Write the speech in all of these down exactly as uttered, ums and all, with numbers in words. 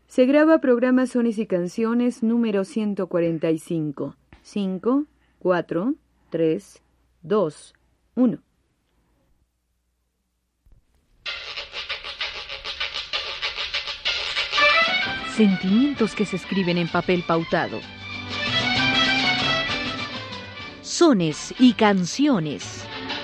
Se graba programa Sones y Canciones número ciento cuarenta y cinco. cinco, cuatro, tres, dos, uno. Sentimientos que se escriben en papel pautado. Sones y Canciones.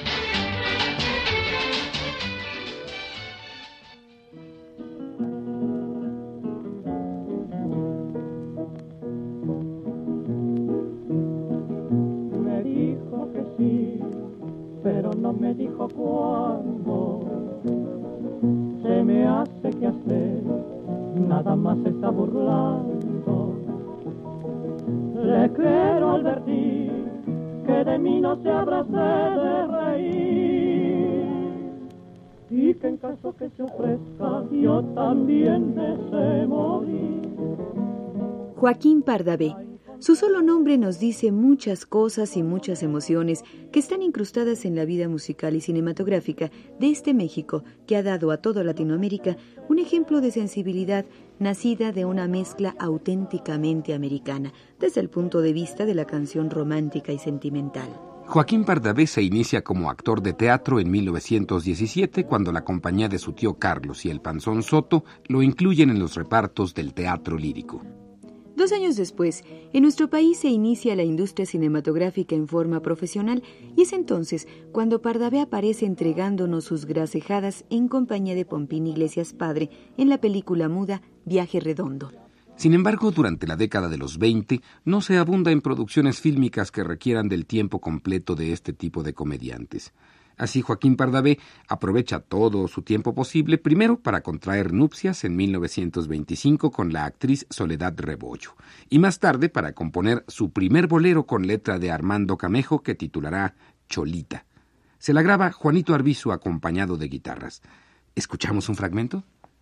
Me dijo que sí, pero no me dijo cuándo. Se me hace que hacer, nada más se está burlando. Le quiero advertir que de mí no se abrace de reír, y que en caso que se ofrezca yo también deseo morir. Joaquín Pardavé. Su solo nombre nos dice muchas cosas y muchas emociones que están incrustadas en la vida musical y cinematográfica de este México que ha dado a toda Latinoamérica un ejemplo de sensibilidad nacida de una mezcla auténticamente americana, desde el punto de vista de la canción romántica y sentimental. Joaquín Pardavé se inicia como actor de teatro en mil novecientos diecisiete, cuando la compañía de su tío Carlos y el Panzón Soto lo incluyen en los repartos del teatro lírico. Dos años después, en nuestro país se inicia la industria cinematográfica en forma profesional, y es entonces cuando Pardavé aparece entregándonos sus gracejadas en compañía de Pompín Iglesias padre en la película muda Viaje Redondo. Sin embargo, durante la década de los veinte no se abunda en producciones fílmicas que requieran del tiempo completo de este tipo de comediantes. Así, Joaquín Pardavé aprovecha todo su tiempo posible, primero para contraer nupcias en mil novecientos veinticinco con la actriz Soledad Rebollo, y más tarde para componer su primer bolero con letra de Armando Camejo que titulará Cholita. Se la graba Juanito Arbizu acompañado de guitarras. ¿Escuchamos un fragmento?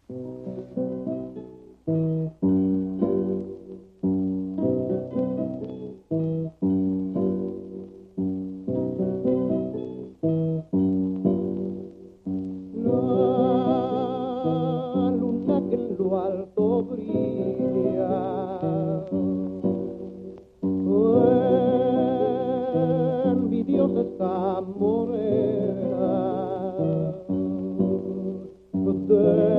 Esta morena de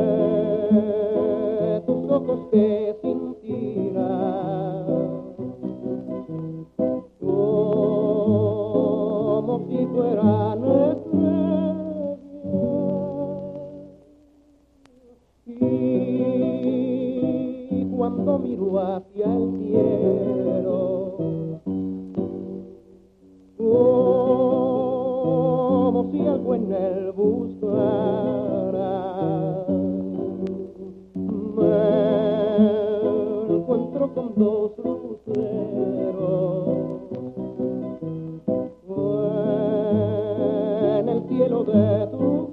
tus ojos que sin tira, como si fueran estrellas, y cuando miro hacia el cielo, como si algo en él buscara, me encuentro con dos luceros en el cielo de tu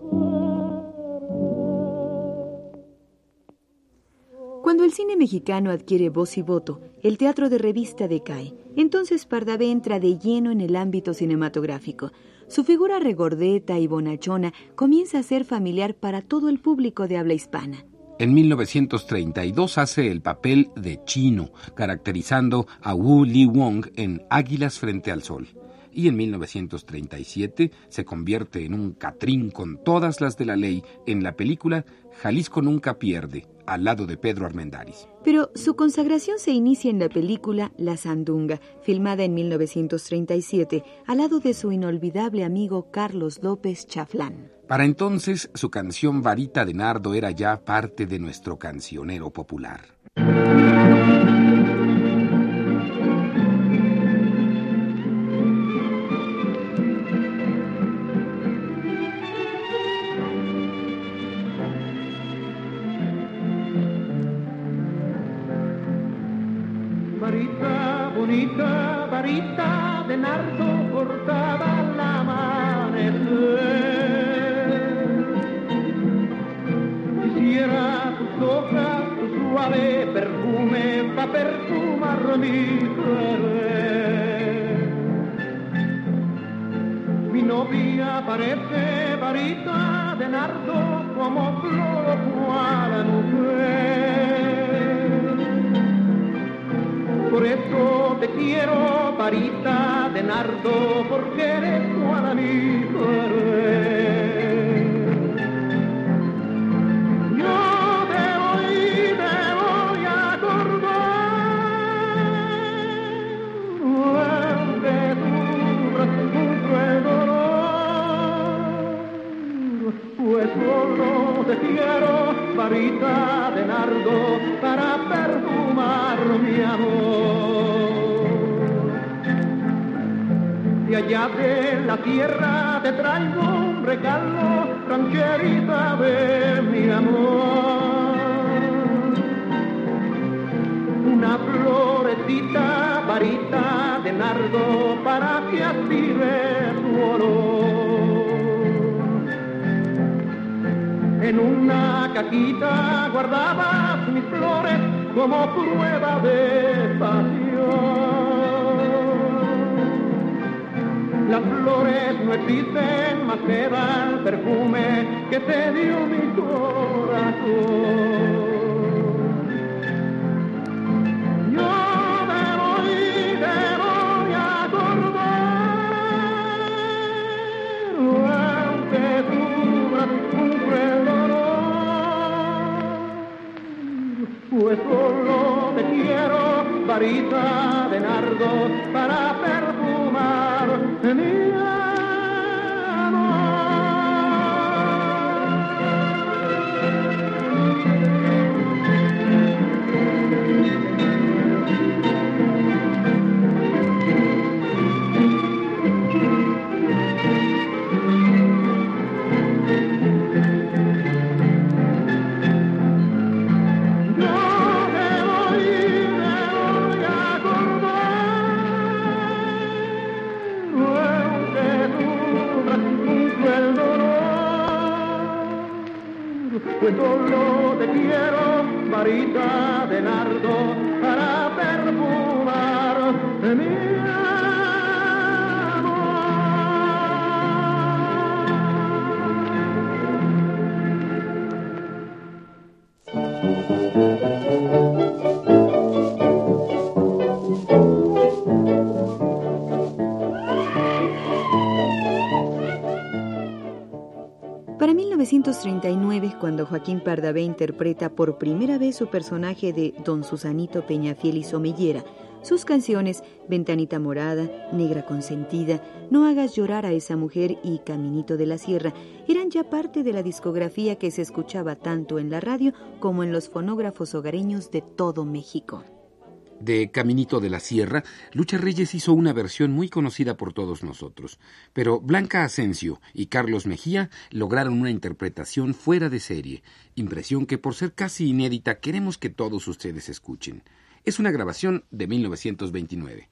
cara. Cuando el cine mexicano adquiere voz y voto, el teatro de revista decae. Entonces Pardavé entra de lleno en el ámbito cinematográfico. Su figura regordeta y bonachona comienza a ser familiar para todo el público de habla hispana. En mil novecientos treinta y dos hace el papel de Chino, caracterizando a Wu Li Wong en Águilas frente al sol. Y en mil novecientos treinta y siete se convierte en un catrín con todas las de la ley en la película Jalisco nunca pierde, al lado de Pedro Armendáriz. Pero su consagración se inicia en la película La Sandunga, filmada en mil novecientos treinta y siete, al lado de su inolvidable amigo Carlos López Chaflán. Para entonces, su canción Varita de Nardo era ya parte de nuestro cancionero popular. Varita bonita, varita de nardo cortada al amanecer. Quisiera tus hojas, tu suave perfume pa' perfumar mi querer. Mi novia parece varita de nardo como flor cual mujer. quiero, varita de nardo, porque eres toda mi querer. Yo te voy, te voy a acordar, aunque sufras un cruel dolor, pues solo te quiero, varita de nardo, para perfumar mi amor. De allá de la tierra te traigo un regalo, rancherita de mi amor. Una florecita, varita de nardo, para que aspire tu olor. En una cajita guardabas mis flores como prueba de pasión. Las flores no existen, más que da el perfume que te dio mi corazón. Yo te voy, te voy a acordar, aunque sufras un cruel dolor, pues solo te quiero, varita de nardo, para perfumar mi pues solo te quiero, varita de nardo, para perfumar mi Para mil novecientos treinta y nueve, cuando Joaquín Pardavé interpreta por primera vez su personaje de Don Susanito Peñafiel y Somellera, sus canciones Ventanita Morada, Negra Consentida, No hagas llorar a esa mujer y Caminito de la Sierra eran ya parte de la discografía que se escuchaba tanto en la radio como en los fonógrafos hogareños de todo México. De Caminito de la Sierra, Lucha Reyes hizo una versión muy conocida por todos nosotros, pero Blanca Asensio y Carlos Mejía lograron una interpretación fuera de serie, impresión que por ser casi inédita queremos que todos ustedes escuchen. Es una grabación de mil novecientos veintinueve.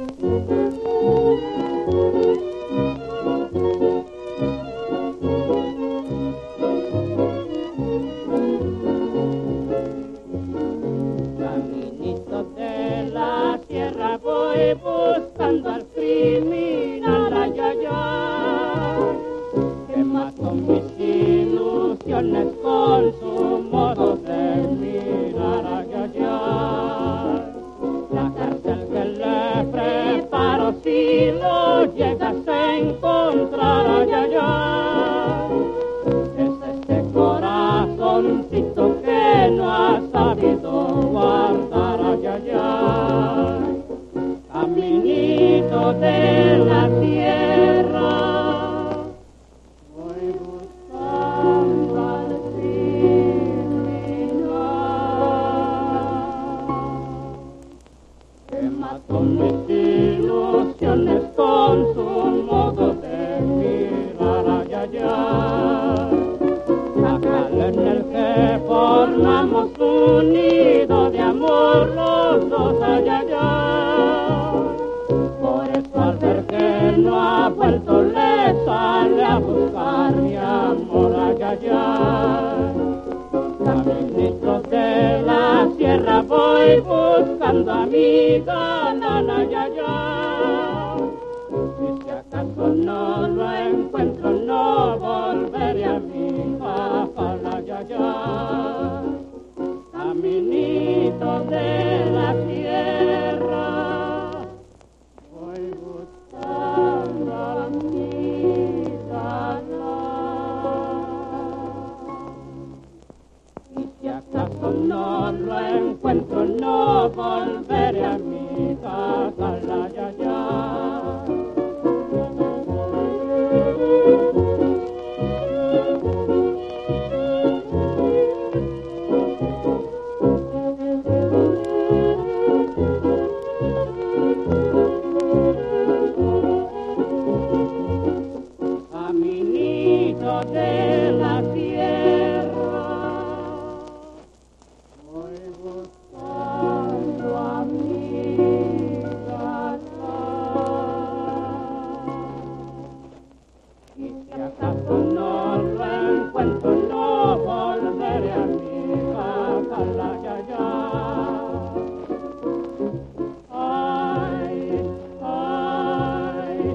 Voy buscando al criminal, ay, ay, ay, que mató mis ilusiones con su modo de mirar, ay, ay, ay. La cárcel que le preparo, si lo llegas a encontrar, ay, ay, ay, es este corazoncito que no ha sabido guardar, ay, ay, ay. Caminito de la tierra, voy buscando al criminal que mató mis ilusiones con su modo de mirar, ay, ay, ay. Acá en el que formamos un nido de amor los dos, ay, ay, ay. Al ver que no ha vuelto, le sale a buscar mi amor, ay, ay, ay. Caminito de la sierra voy buscando a mi galán, ay, ay, ay. Y si acaso no lo encuentro, no volveré a mi papá, ay, ay, ay. Caminito de la sierra, no lo encuentro, no volveré a mi casa, la ya ya. Caminito de la tierra, voy buscando a mi casa. Y si acaso no lo encuentro, no volveré a mi casa, la ya ya. Ay, ay,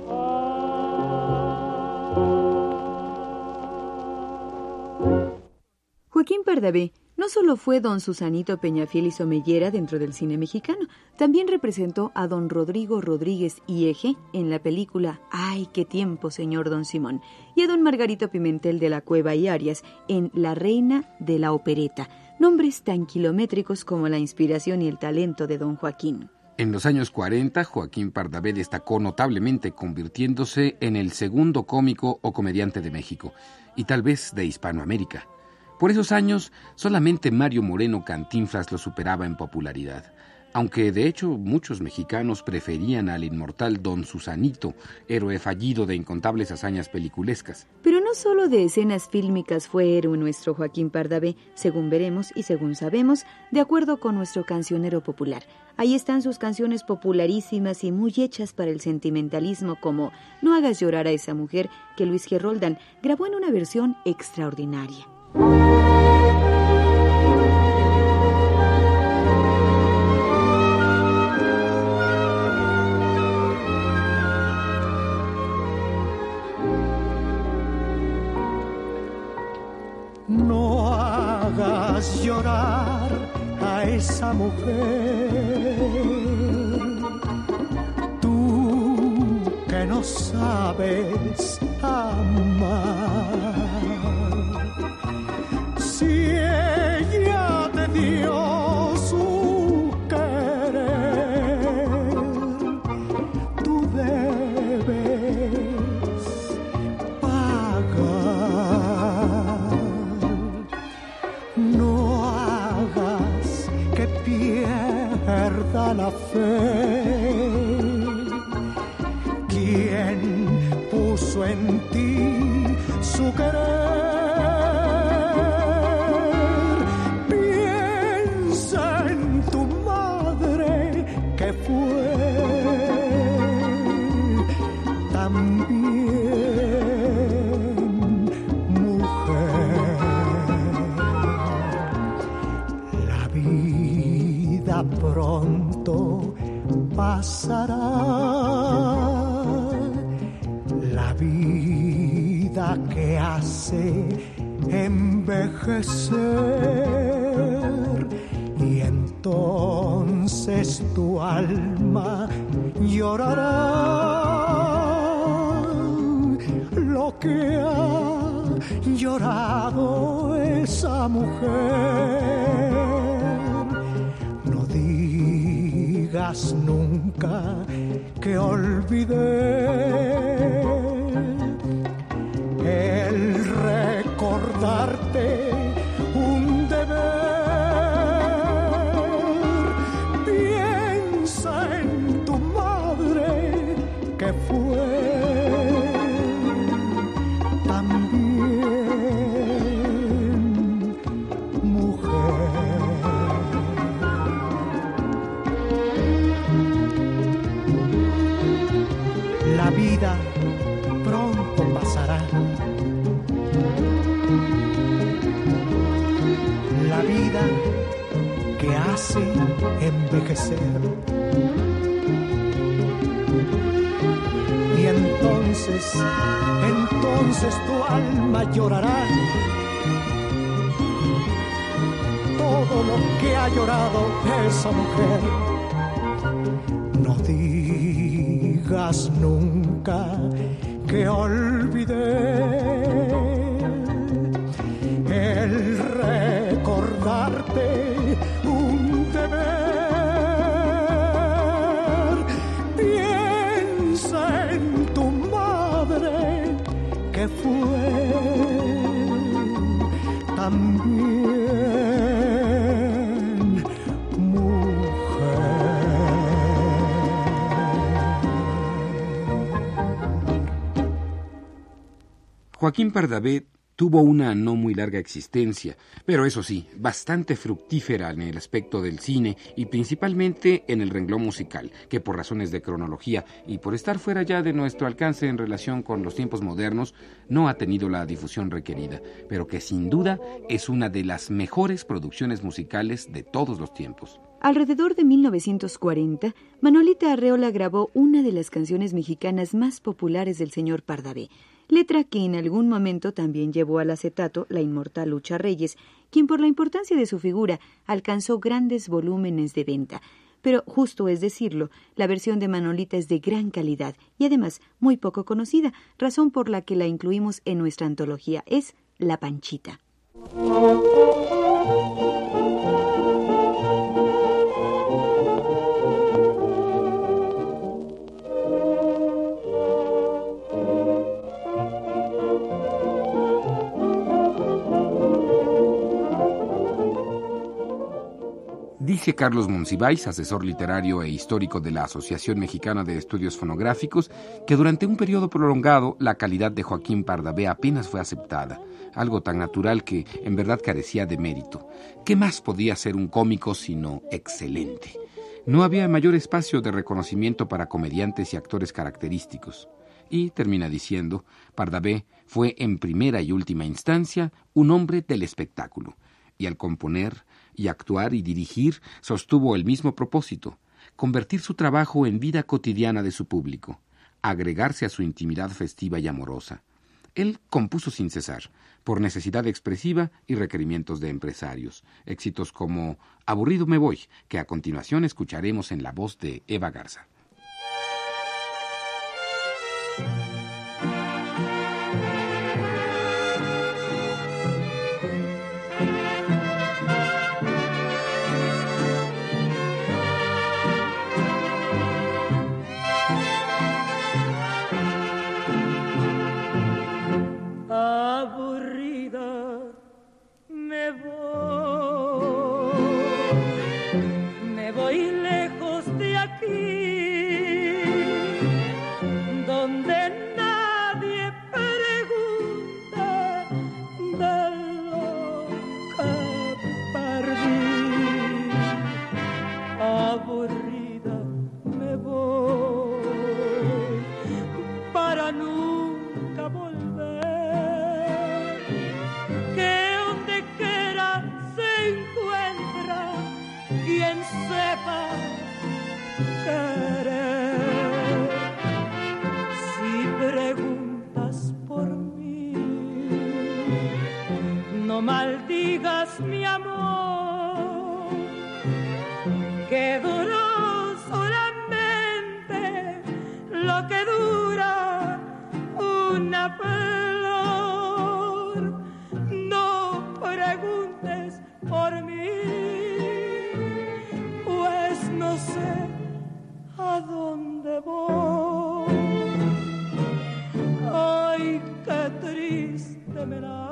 Joaquín Pardavé no solo fue don Susanito Peñafiel y Somellera dentro del cine mexicano, también representó a don Rodrigo Rodríguez y Eje en la película ¡Ay, qué tiempo, señor don Simón! Y a don Margarito Pimentel de la Cueva y Arias en La Reina de la Opereta, nombres tan kilométricos como la inspiración y el talento de don Joaquín. En los años cuarenta, Joaquín Pardavé destacó notablemente, convirtiéndose en el segundo cómico o comediante de México, y tal vez de Hispanoamérica. Por esos años, solamente Mario Moreno Cantinflas lo superaba en popularidad, aunque de hecho muchos mexicanos preferían al inmortal don Susanito, héroe fallido de incontables hazañas peliculescas. Pero no solo de escenas fílmicas fue héroe nuestro Joaquín Pardavé, según veremos y según sabemos, de acuerdo con nuestro cancionero popular. Ahí están sus canciones popularísimas y muy hechas para el sentimentalismo, como No hagas llorar a esa mujer, que Luis G. Roldán grabó en una versión extraordinaria. No hagas llorar a esa mujer, tú que no sabes amar. Si ella te dio su querer, tú debes pagar. No hagas que pierda la fe quien puso en ti su querer. Pronto pasará la vida que hace envejecer, y entonces tu alma llorará lo que ha llorado esa mujer. Digas nunca que olvidé el recordarte un deber. Piensa en tu madre que fue también mujer. La vida pronto pasará, la vida que hace envejecer, y entonces, entonces tu alma llorará todo lo que ha llorado esa mujer. No digas nunca que olvidé el recordarte Joaquín Pardavé tuvo una no muy larga existencia, pero eso sí, bastante fructífera en el aspecto del cine y principalmente en el renglón musical, que por razones de cronología y por estar fuera ya de nuestro alcance en relación con los tiempos modernos, no ha tenido la difusión requerida, pero que sin duda es una de las mejores producciones musicales de todos los tiempos. Alrededor de mil novecientos cuarenta, Manolita Arreola grabó una de las canciones mexicanas más populares del señor Pardavé, letra que en algún momento también llevó al acetato la inmortal Lucha Reyes, quien por la importancia de su figura alcanzó grandes volúmenes de venta. Pero justo es decirlo, la versión de Manolita es de gran calidad y además muy poco conocida, razón por la que la incluimos en nuestra antología. Es La Panchita. Dice Carlos Monsiváis, asesor literario e histórico de la Asociación Mexicana de Estudios Fonográficos, que durante un periodo prolongado la calidad de Joaquín Pardavé apenas fue aceptada, algo tan natural que en verdad carecía de mérito. ¿Qué más podía ser un cómico sino excelente? No había mayor espacio de reconocimiento para comediantes y actores característicos. Y termina diciendo, Pardavé fue en primera y última instancia un hombre del espectáculo, y al componer y actuar y dirigir sostuvo el mismo propósito, convertir su trabajo en vida cotidiana de su público, agregarse a su intimidad festiva y amorosa. Él compuso sin cesar, por necesidad expresiva y requerimientos de empresarios, éxitos como Aburrido me voy, que a continuación escucharemos en la voz de Eva Garza. Maldigas mi amor, que duró solamente lo que dura una flor. No preguntes por mí, pues no sé a dónde voy. Ay, qué triste me da.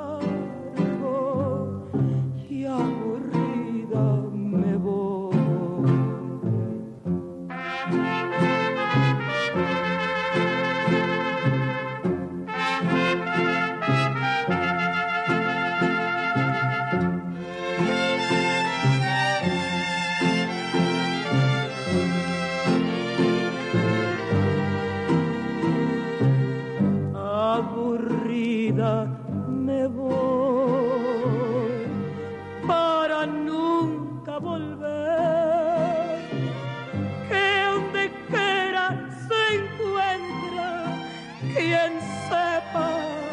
Me voy para nunca volver, que donde quiera se encuentra quien sepa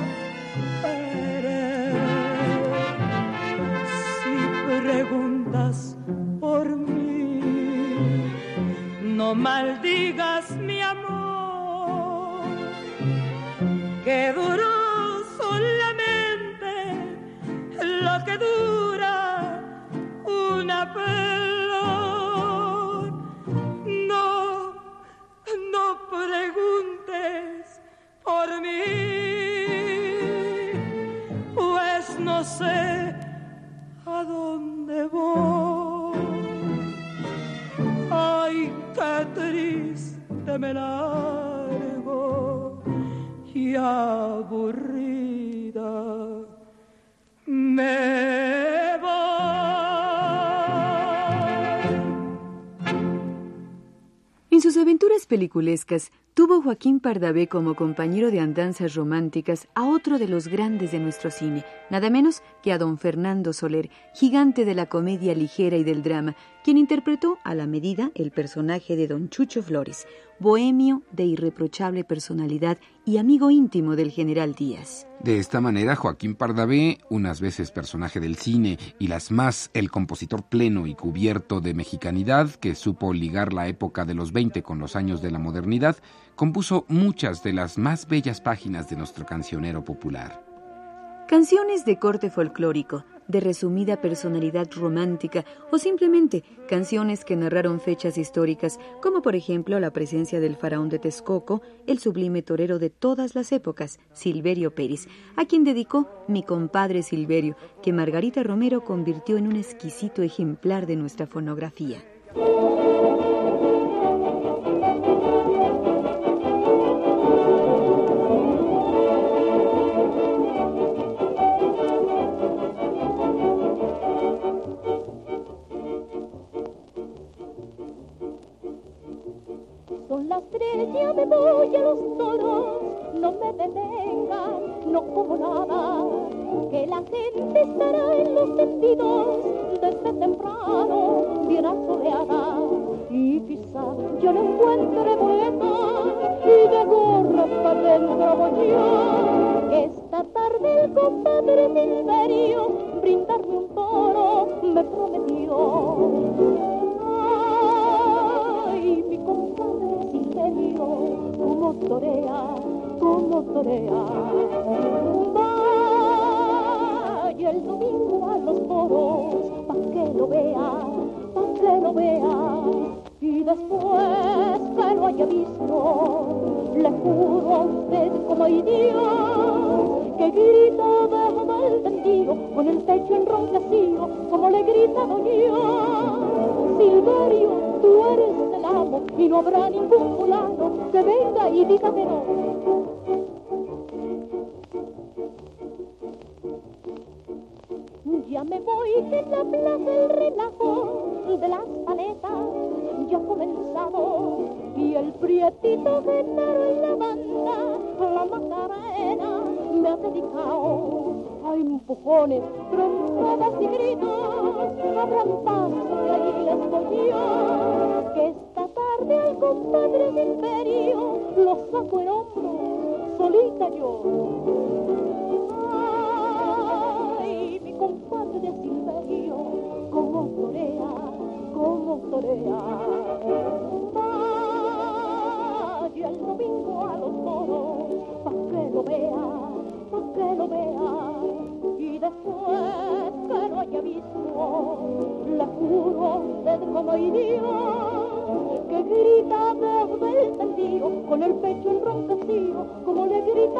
querer. Si preguntas por mí, no maldigas mi amor, que duró lo que dura una flor. No, no preguntes por mí, pues no sé a dónde voy. Ay, qué triste me largo y aburrido En sus aventuras peliculescas, tuvo Joaquín Pardavé como compañero de andanzas románticas a otro de los grandes de nuestro cine, nada menos que a don Fernando Soler, gigante de la comedia ligera y del drama, quien interpretó a la medida el personaje de don Chucho Flores, bohemio de irreprochable personalidad y amigo íntimo del general Díaz. De esta manera, Joaquín Pardavé, unas veces personaje del cine y las más el compositor pleno y cubierto de mexicanidad que supo ligar la época de los veinte con los años de la modernidad, compuso muchas de las más bellas páginas de nuestro cancionero popular. Canciones de corte folclórico, de resumida personalidad romántica o simplemente canciones que narraron fechas históricas, como por ejemplo la presencia del faraón de Texcoco, el sublime torero de todas las épocas, Silverio Pérez, a quien dedicó Mi compadre Silverio, que Margarita Romero convirtió en un exquisito ejemplar de nuestra fonografía. Son las tres, ya me voy a los toros, no me detengan, no como nada, que la gente estará en los sentidos desde temprano, bien asoleada, y quizá yo no encuentre boleta y de gorro para dentro voy yo, que esta tarde el compadre Silverio brindarme un toro me prometió. Como torea, como torea. Vaya el domingo a los toros, pa' que lo vea, pa' que lo vea. Y después que lo haya visto, le juro a usted como hay Dios, que grita bajo del tendido, con el pecho enronquecido, como le grita doña Silverio, tú eres el amo, y no habrá ningún fulano que venga y diga que no. Ya me voy que en la plaza el relajo de las paletas ya ha comenzado, y el prietito Genaro en la banda, la Macarena, me ha dedicado. Hay empujones, trompadas y gritos, abran paso que ahí les voy yo, que esta tarde al compadre del Imperio lo saco en hombro, solita yo. Ay, mi compadre de Silverio, como torea, como torea. Vaya el domingo a los toros, pa' que lo vea, pa' que lo vea. Y después que lo haya visto, le juro a usted como hay Dios, que grita desde el tendido, con el pecho enronquecido, como le grita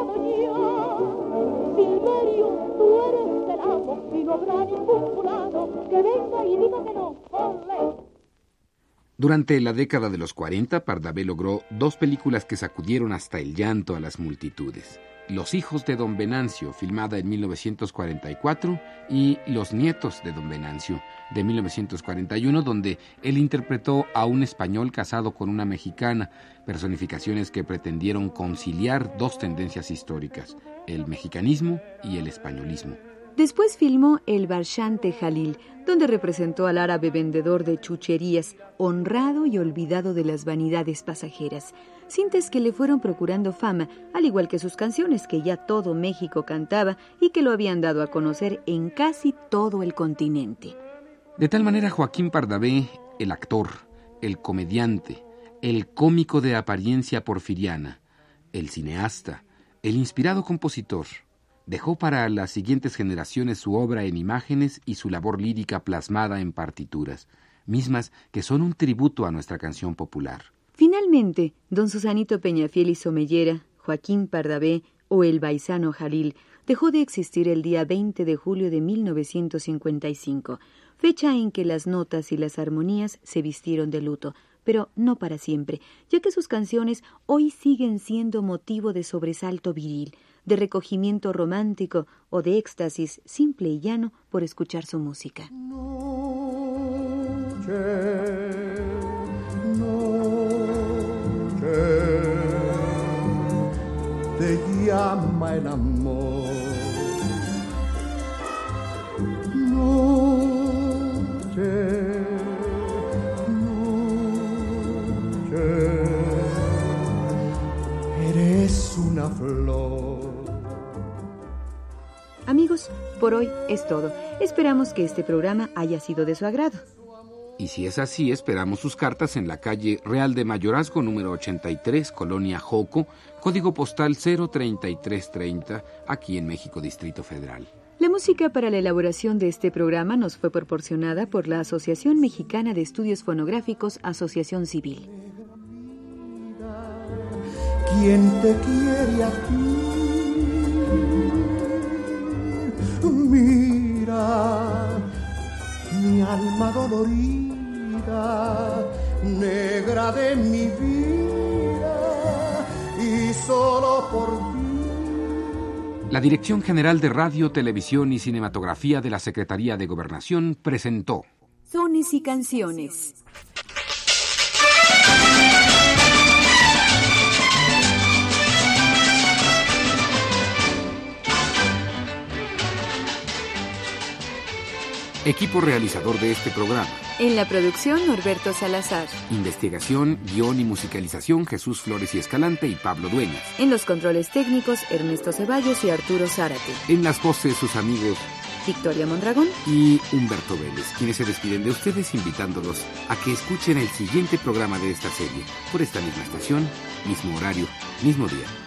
doña Silverio, tú eres el amo, y no habrá ningún fulano que venga y diga que no. ¡Olé! Durante la década de los cuarenta, Pardavé logró dos películas que sacudieron hasta el llanto a las multitudes. Los hijos de don Venancio, filmada en mil novecientos cuarenta y cuatro, y Los nietos de don Venancio, de mil novecientos cuarenta y uno, donde él interpretó a un español casado con una mexicana, personificaciones que pretendieron conciliar dos tendencias históricas, el mexicanismo y el españolismo. Después filmó El Barchante Jalil, donde representó al árabe vendedor de chucherías, honrado y olvidado de las vanidades pasajeras, cintas que le fueron procurando fama, al igual que sus canciones que ya todo México cantaba y que lo habían dado a conocer en casi todo el continente. De tal manera, Joaquín Pardavé, el actor, el comediante, el cómico de apariencia porfiriana, el cineasta, el inspirado compositor, dejó para las siguientes generaciones su obra en imágenes y su labor lírica plasmada en partituras, mismas que son un tributo a nuestra canción popular. Finalmente, don Susanito Peñafiel y Somellera, Joaquín Pardavé o el Baisano Jalil dejó de existir el día veinte de julio de mil novecientos cincuenta y cinco, fecha en que las notas y las armonías se vistieron de luto, pero no para siempre, ya que sus canciones hoy siguen siendo motivo de sobresalto viril, de recogimiento romántico o de éxtasis simple y llano por escuchar su música. Noche, noche. amaba el amor. Noche, noche, eres una flor. Amigos, por hoy es todo. Esperamos que este programa haya sido de su agrado. Y si es así, esperamos sus cartas en la calle Real de Mayorazgo, número ochenta y tres, Colonia Joco, código postal cero treinta y tres treinta, aquí en México, Distrito Federal. La música para la elaboración de este programa nos fue proporcionada por la Asociación Mexicana de Estudios Fonográficos, Asociación Civil. ¿Quién te quiere a ti? Mira, mi alma dolorida, negra de mi vida, y solo por ti. La Dirección General de Radio, Televisión y Cinematografía de la Secretaría de Gobernación presentó Sones y canciones. Equipo realizador de este programa. En la producción, Norberto Salazar. Investigación, guión y musicalización, Jesús Flores y Escalante y Pablo Dueñas. En los controles técnicos, Ernesto Ceballos y Arturo Zárate. En las voces, sus amigos Victoria Mondragón y Humberto Vélez, quienes se despiden de ustedes invitándolos a que escuchen el siguiente programa de esta serie, por esta misma estación, mismo horario, mismo día.